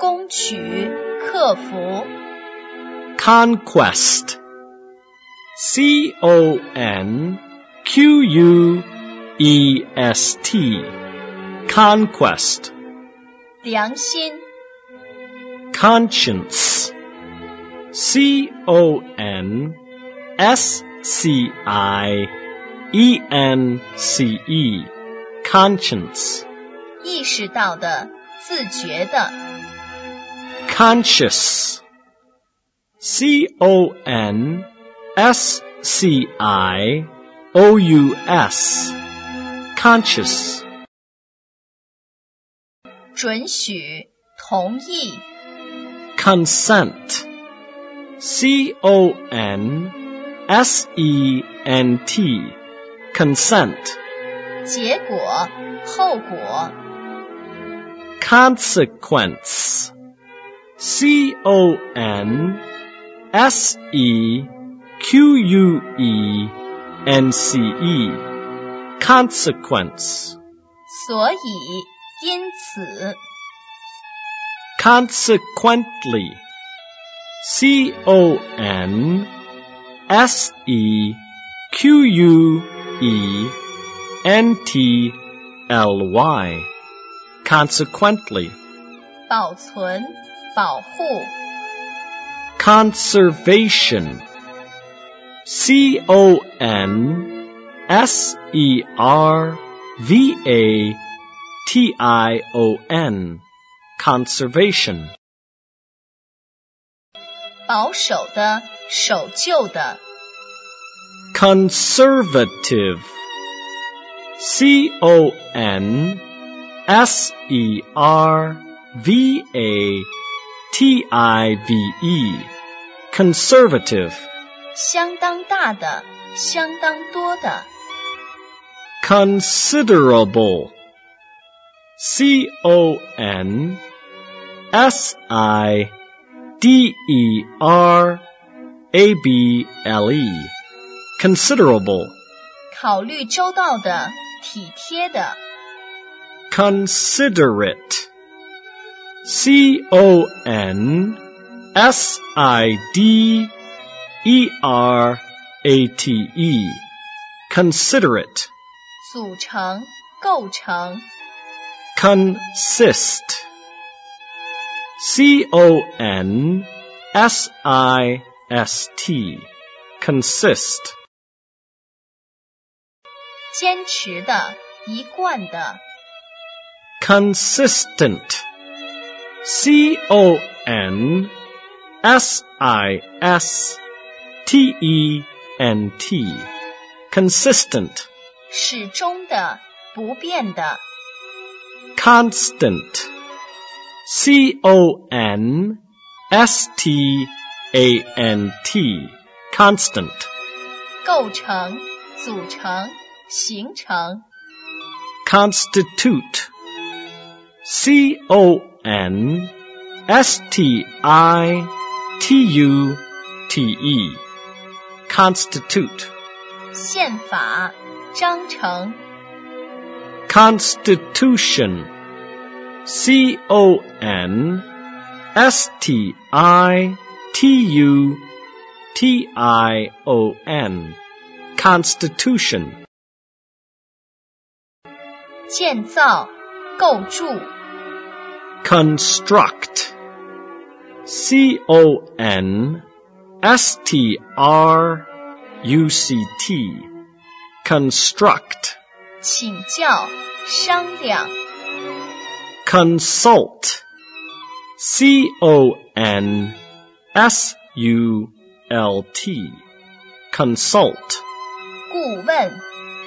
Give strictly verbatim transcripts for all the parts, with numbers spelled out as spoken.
攻取，克服。 Conquest. C O N Q U E S T. Conquest. 良心。 Conscience. C O N S C I E N C E. Conscience. 意识到的，自觉的。 Conscious. C O N S C I O U S. Conscious. 准许，同意。 Consent. C O N S E N T. Consent. 结果，后果。 Consequence. C O N S E Q U E N C E. Consequence. 所以，因此。 Consequently. C O N S E Q U E N T L Y. Consequently. 保存，保护。 Conservation. C O N S E R V A T I O N. Conservation. 保守的，守旧的。 Conservative. C O N S E R V A T I V E. Conservative. 相当大的，相当多的。 Considerable. C O N S I D E R A B L E. Considerable. 考虑周到的，体贴的。 Considerate. C O N S I D E R A T E. Considerate. 组成，构成。 Consist. C O N S I S T. Consist. 坚持的，一贯的。 Consistent. C O N S I S T E N T. Consistent. 始终的，不变的。 Constant. C O N S T A N T. Constant. 构成，组成，形成。 Constitute. C O N S T I T U T E. Constitute. 宪法，章程。 Constitution. C O N S T I T U T I O N. Constitution. 建造，构筑。 Construct. C O N S T R U C T. Construct. 请教，商量。 Consult. C O N S U L T. Consult. 顾问。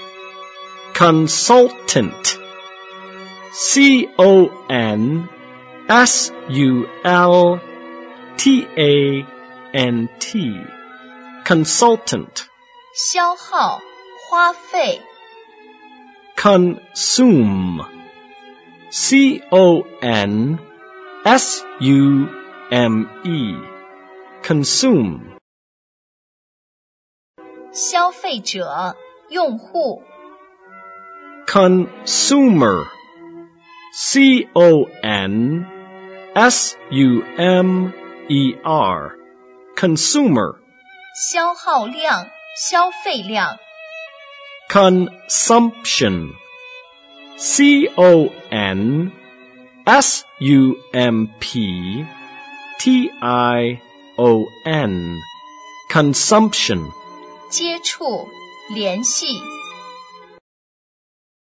Consultant. C O N S U L T A N T. Consultant. 消耗，花费。 Consume. C O N S U M E. Consume. 消费者，用户。 Consumer. C O N S U M E R, consumer. 消耗量，消费量。 Consumption, C O N S U M P T I O N, consumption. 接触，联系。